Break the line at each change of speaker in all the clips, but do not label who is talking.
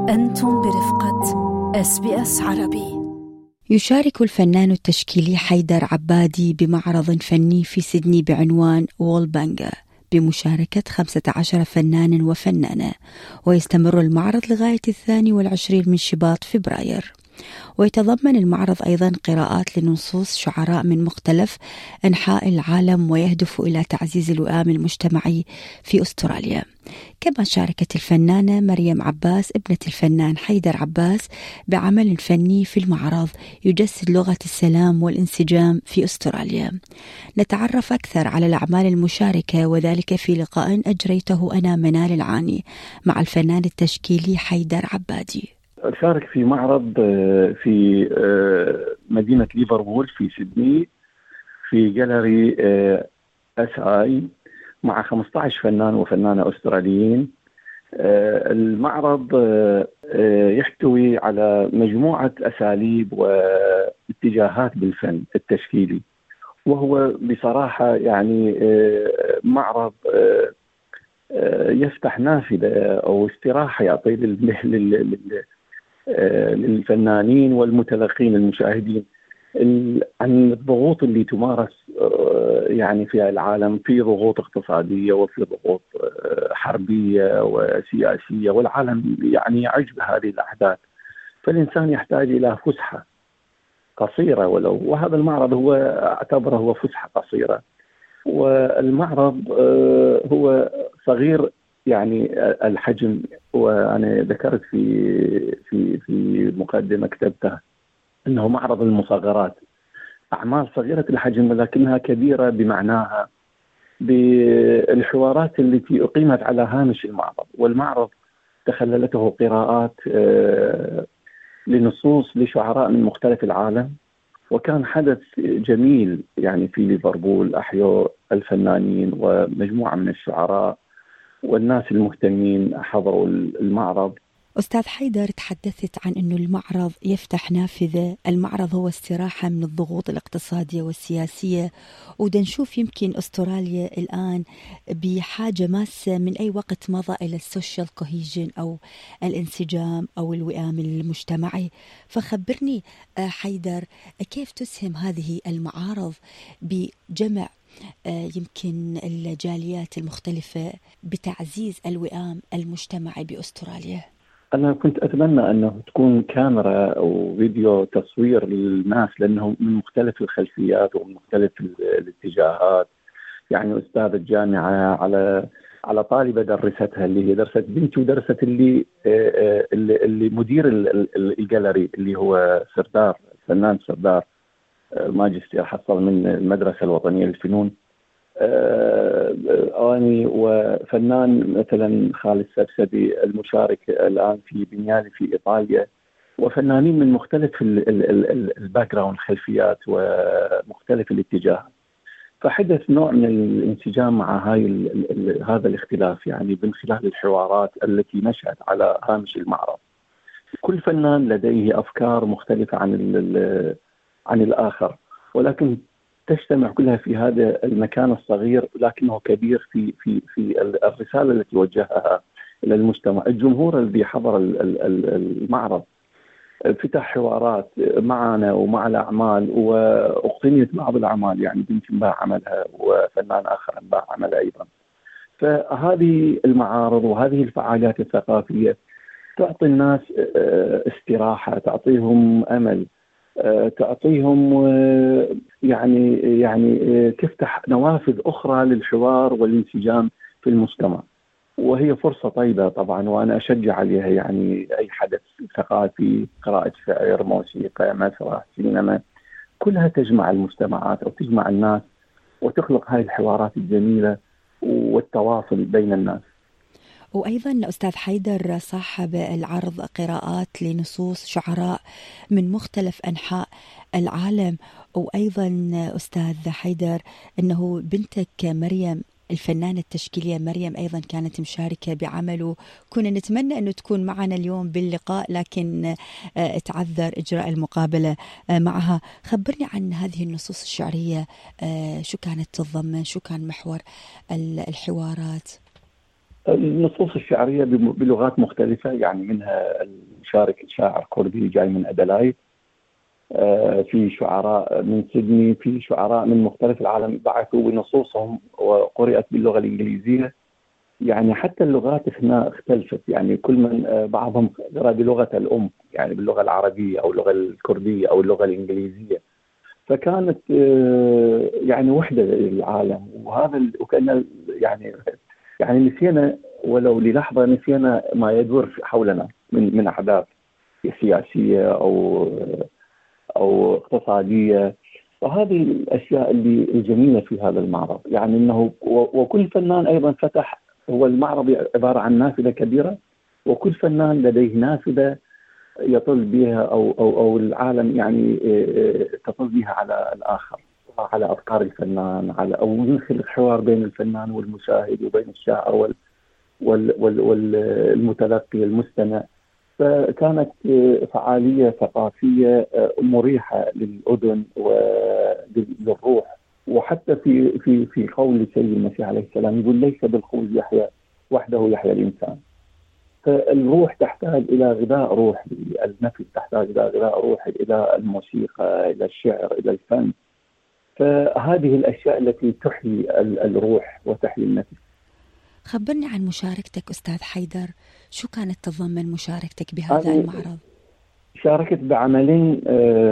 أنتم برفقة SBS عربي.
يشارك الفنان التشكيلي حيدر عبادي بمعرض فني في سيدني بعنوان وولبانجا بمشاركة 15 فنان وفنانة، ويستمر المعرض لغاية 22 من شباط فبراير. ويتضمن المعرض أيضا قراءات لنصوص شعراء من مختلف أنحاء العالم، ويهدف إلى تعزيز الوئام المجتمعي في أستراليا. كما شاركت الفنانة مريم عباس ابنة الفنان حيدر عباس بعمل فني في المعرض يجسد لغة السلام والانسجام في أستراليا. نتعرف أكثر على الأعمال المشاركة وذلك في لقاء أجريته أنا منال العاني مع الفنان التشكيلي حيدر عبادي.
أشارك في معرض في مدينة ليفربول في سيدني في جاليري SI مع 15 فنان وفنانة أستراليين. المعرض يحتوي على مجموعة أساليب واتجاهات بالفن التشكيلي، وهو بصراحة يعني معرض يفتح نافذة أو استراحة يعطي للفنانين والمتلقين المشاهدين عن الضغوط اللي تمارس يعني في العالم، في ضغوط اقتصادية وفي ضغوط حربية وسياسية، والعالم يعني يعج بهذه الأحداث، فالإنسان يحتاج إلى فسحة قصيرة ولو، وهذا المعرض هو أعتبره هو فسحة قصيرة. والمعرض هو صغير يعني الحجم، وأنا ذكرت في مقدمة كتبتها أنه معرض المصغرات، أعمال صغيرة الحجم ولكنها كبيرة بمعناها، بالحوارات التي أقيمت على هامش المعرض. والمعرض تخللته قراءات لنصوص لشعراء من مختلف العالم، وكان حدث جميل يعني في ليفربول. أحيوا الفنانين ومجموعة من الشعراء والناس المهتمين حضروا المعرض.
أستاذ حيدر، تحدثت عن أنه المعرض يفتح نافذة، المعرض هو استراحة من الضغوط الاقتصادية والسياسية، ودنشوف يمكن أستراليا الآن بحاجة ماسة من أي وقت مضى إلى السوشيال كوهيجن أو الانسجام أو الوئام المجتمعي. فخبرني حيدر، كيف تسهم هذه المعارض بجمع يمكن الجاليات المختلفة بتعزيز الوئام المجتمعي بأستراليا؟
أنا كنت أتمنى أنه تكون كاميرا أو فيديو تصوير للناس، لأنهم من مختلف الخلفيات ومن مختلف الاتجاهات. يعني أستاذ الجامعة على طالبة درستها اللي هي درست بنتي، ودرست اللي مدير الجاليري اللي هو سردار، الفنان سردار، ماجستير حصل من المدرسة الوطنية للفنون. أني وفنان مثلا خالد سبسبي المشارك الآن في بنيالي في إيطاليا، وفنانين من مختلف الباك جراوند، الخلفيات ومختلف الاتجاهات. فحدث نوع من الانسجام مع هذا الاختلاف، يعني من خلال الحوارات التي نشأت على هامش المعرض. كل فنان لديه أفكار مختلفة عن الآخر، ولكن تجتمع كلها في هذا المكان الصغير لكنه كبير في الرسالة التي وجهها إلى المجتمع. الجمهور الذي حضر المعرض فتح حوارات معنا ومع الأعمال، واقتنيت بعض الأعمال، يعني بنتي انباع عملها وفنان آخر انباع عمله أيضا. فهذه المعارض وهذه الفعاليات الثقافية تعطي الناس استراحة، تعطيهم أمل، تعطيهم يعني تفتح نوافذ أخرى للحوار والانسجام في المجتمع، وهي فرصة طيبة طبعا، وأنا أشجع عليها. يعني أي حدث ثقافي، قراءة شعر، موسيقى، مسرح، سينما، كلها تجمع المجتمعات أو تجمع الناس وتخلق هذه الحوارات الجميلة والتواصل بين الناس.
وأيضا أستاذ حيدر صاحب العرض قراءات لنصوص شعراء من مختلف أنحاء العالم. وأيضا أستاذ حيدر أنه بنتك مريم الفنانة التشكيلية مريم أيضا كانت مشاركة بعمله. كنا نتمنى أنه تكون معنا اليوم باللقاء، لكن تعذر إجراء المقابلة معها. خبرني عن هذه النصوص الشعرية، شو كانت تتضمن، شو كان محور الحوارات؟
النصوص الشعرية بلغات مختلفة، يعني منها المشارك شاعر كردي جاي من أدلايد، في شعراء من سيدني، في شعراء من مختلف العالم بعثوا بنصوصهم وقرأت باللغة الإنجليزية. يعني حتى اللغات هنا اختلفت، يعني كل من بعضهم قرأ بلغة الأم، يعني باللغة العربية أو اللغة الكردية أو اللغة الإنجليزية. فكانت يعني وحدة للعالم، وكأن يعني نسينا ولو للحظة، نسينا ما يدور حولنا من أحداث سياسية أو اقتصادية. وهذه الأشياء اللي الجميلة في هذا المعرض، يعني أنه وكل فنان أيضا فتح، هو المعرض عبارة عن نافذة كبيرة، وكل فنان لديه نافذة يطل بها أو العالم يعني تطل بها على الآخر، على أفكار الفنان، أو ينخلق حوار بين الفنان والمشاهد وبين الشاعر والمتلقي المستمع. فكانت فعالية ثقافية مريحة للأذن وللروح. وحتى في قول سيدنا المسيح عليه السلام يقول: ليس بالخبز يحيى وحده يحيى الإنسان. فالروح تحتاج إلى غذاء روحي، النفس تحتاج إلى غذاء روحي، إلى الموسيقى، إلى الشعر، إلى الفن. فهذه الأشياء التي تحيي الروح وتحيي النفس.
خبرني عن مشاركتك أستاذ حيدر، شو كانت تتضمن مشاركتك بهذا المعرض؟
شاركت بعملين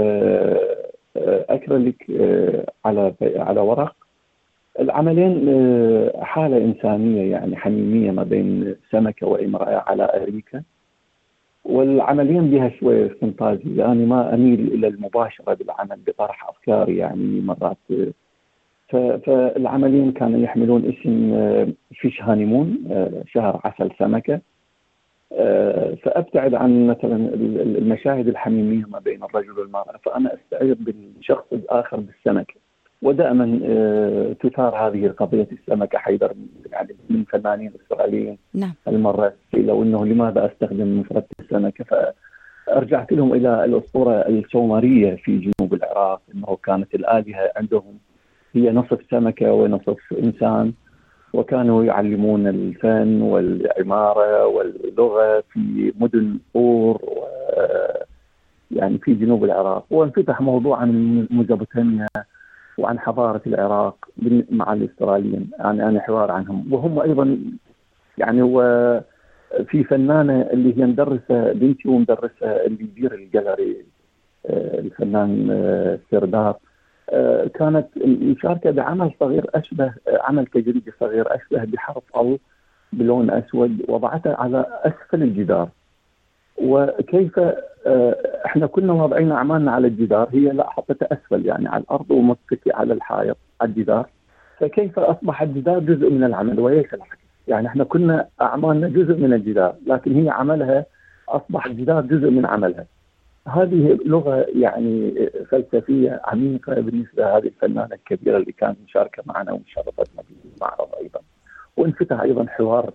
أكريليك على ورق. العملين حالة إنسانية يعني حميمية ما بين سمكة وامرأة على أريكة، والعملين بها شوية فانتازي. أنا ما أميل إلى المباشرة بالعمل بطرح أفكاري يعني مرات. فالعملين كانوا يحملون اسم فيش هانيمون، شهر عسل سمكة. فأبتعد عن مثلا المشاهد الحميمية ما بين الرجل والمرأة، فأنا أستعير بالشخص الآخر بالسمكة. ودائما تثار هذه القضية السمكة حيدر يعني من فنانين إسرائيليين.
نعم.
المرة لو أنه لماذا أستخدم مفردة السمكة، فأرجعت لهم إلى الأسطورة السومرية في جنوب العراق، أنه كانت الآلهة عندهم هي نصف سمكة ونصف إنسان، وكانوا يعلمون الفن والعمارة واللغة في مدن أور يعني في جنوب العراق. وانفتح موضوع عن ميزوبوتاميا وعن حضارة العراق مع الإسرائيليين، يعني أنا حوار عنهم. وهم أيضا يعني وفي فنانة اللي هي مدرسة بنتي ومدرسة اللي يدير الجاليري، الفنان سردار، كانت المشاركة بعمل صغير أشبه عمل تجريدي صغير أشبه بحرف أو بلون أسود، وضعته على أسفل الجدار. وكيف احنا كنا واضعين أعمالنا على الجدار، هي لا حطتها أسفل يعني على الأرض ومتكئة على الحائط على الجدار. فكيف أصبح الجدار جزء من العمل وليس العكس؟ يعني احنا كنا أعمالنا جزء من الجدار، لكن هي عملها أصبح الجدار جزء من عملها. هذه لغة يعني فلسفية عميقة بالنسبة لهذه الفنانة الكبيرة اللي كانت مشاركة معنا ومشاركتنا بالمعرض أيضا. وانفتح أيضا حوار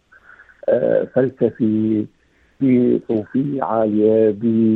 فلسفي بصوفية عالية،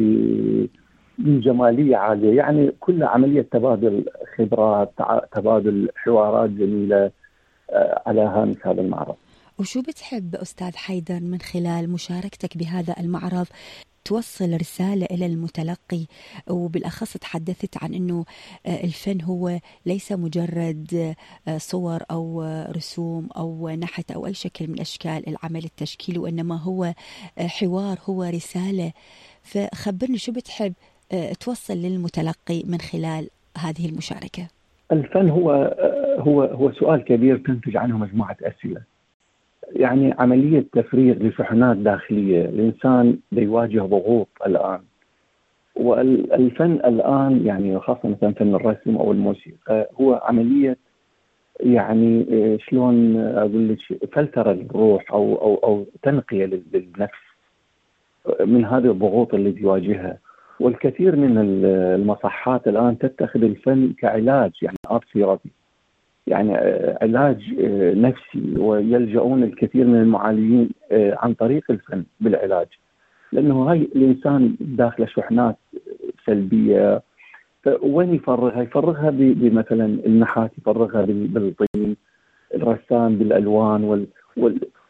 بجمالية عالية، يعني كل عملية تبادل خبرات، تبادل حوارات جميلة على هامش هذا المعرض.
وشو بتحب أستاذ حيدر من خلال مشاركتك بهذا المعرض توصل رسالة إلى المتلقي؟ وبالأخص تحدثت عن أنه الفن هو ليس مجرد صور أو رسوم أو نحت أو أي شكل من أشكال العمل التشكيلي، وإنما هو حوار، هو رسالة. فخبرني شو بتحب توصل للمتلقي من خلال هذه المشاركة؟
الفن هو سؤال كبير تنتج عنه مجموعة أسئلة. يعني عملية تفريغ لشحنات داخلية. الإنسان بيواجه ضغوط الآن، والفن الآن يعني خاصة مثلا فن الرسم أو الموسيقى هو عملية يعني شلون أقول لك فلترة للروح أو تنقية للنفس من هذه الضغوط اللي بيواجهها. والكثير من المصحات الآن تتخذ الفن كعلاج، يعني آرت ثيرابي، يعني علاج نفسي، ويلجؤون الكثير من المعالجين عن طريق الفن بالعلاج، لأنه هاي الإنسان داخل شحنات سلبية. وين يفرغها؟ يفرغها بمثلا النحات، يفرغها بالطين، الرسام بالألوان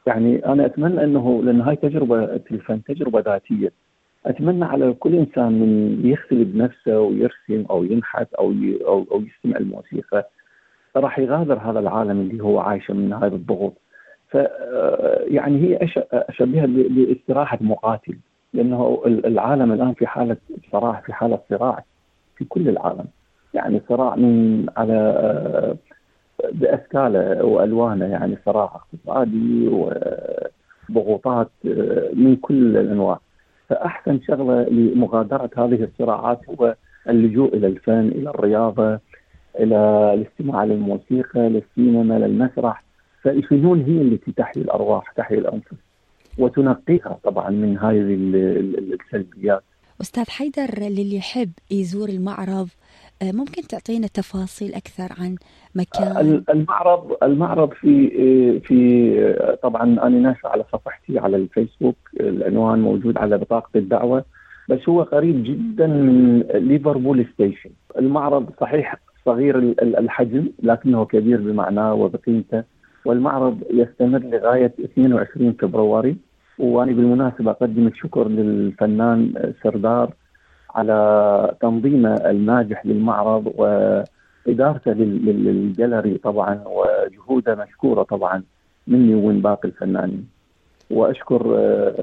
يعني أنا أتمنى أنه، لأن هاي تجربة الفن تجربة ذاتية، أتمنى على كل إنسان من يختلي بنفسه ويرسم أو ينحت أو يستمع الموسيقى راح يغادر هذا العالم اللي هو عايشه من هذا الضغوط. ف يعني هي أشبهها باستراحة مقاتل، لأنه العالم الآن في حالة صراع، في حالة صراع في كل العالم، يعني صراع من على بأشكاله وألوانه، يعني صراع اقتصادي وضغوطات من كل الأنواع. فأحسن شغلة لمغادرة هذه الصراعات هو اللجوء إلى الفن، إلى الرياضة، إلى الاستماع للموسيقى، للسينما، للمسرح. فالفنون هي التي تحيي الأرواح، تحيي الأنفس وتنقيها طبعا من هذه السلبيات.
أستاذ حيدر، للي يحب يزور المعرض ممكن تعطينا تفاصيل أكثر عن مكان
المعرض في طبعا أنا ناشر على صفحتي على الفيسبوك، العنوان موجود على بطاقة الدعوة، بس هو قريب جدا من ليفربول ستيشن. المعرض صحيح صغير الحجم لكنه كبير بمعناه وبقيمته، والمعرض يستمر لغاية 22 فبراير. وأنا بالمناسبة أقدم الشكر للفنان سردار على تنظيمه الناجح للمعرض وإدارته للجاليري طبعا، وجهوده مشكورة طبعا مني ومن باقي الفنانين. وأشكر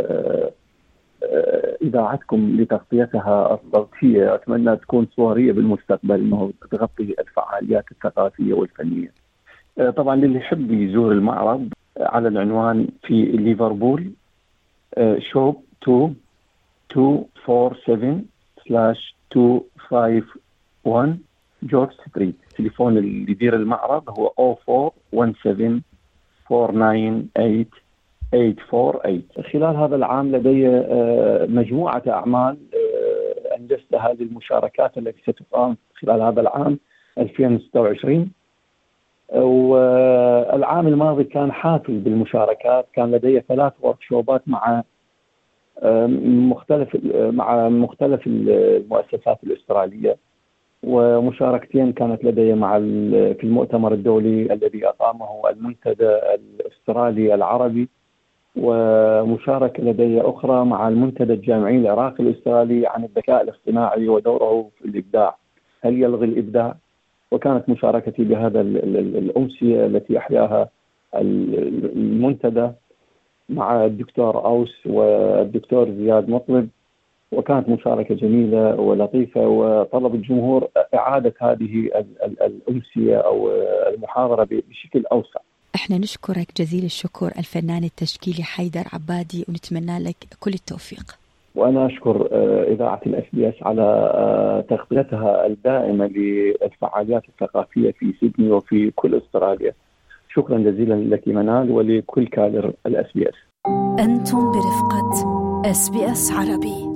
إذاعتكم لتغطيتها الصوتية، أتمنى تكون صورية بالمستقبل أنه تغطي الفعاليات الثقافية والفنية. طبعا للي يحب يزور المعرض على العنوان في ليفربول شوب 2247/251 جورج ستريت. تليفون اللي يدير المعرض هو 0417498848. خلال هذا العام لدي مجموعة أعمال أنجزتها للمشاركات التي ستقام خلال هذا العام 2026. والعام الماضي كان حافل بالمشاركات، كان لدي 3 وركشوبات مع مختلف المؤسسات الأسترالية، ومشاركتين كانت لدي في المؤتمر الدولي الذي أقامه المنتدى الأسترالي العربي، ومشاركة لدي أخرى مع المنتدى الجامعي العراقي الأسترالي عن الذكاء الاصطناعي ودوره في الإبداع، هل يلغي الإبداع؟ وكانت مشاركتي بهذا الأمسية التي أحياها المنتدى مع الدكتور أوس والدكتور زياد مطلب، وكانت مشاركة جميلة ولطيفة، وطلب الجمهور إعادة هذه الأمسية أو المحاضرة بشكل أوسع.
احنا نشكرك جزيل الشكر الفنان التشكيلي حيدر عبادي، ونتمنى لك كل التوفيق.
وأنا أشكر إذاعة الSBS على تغطيتها الدائمة للفعاليات الثقافية في سيدني وفي كل أستراليا. شكرا جزيلا لك منال ولكل كادر الSBS.
أنتم برفقة SBS عربي.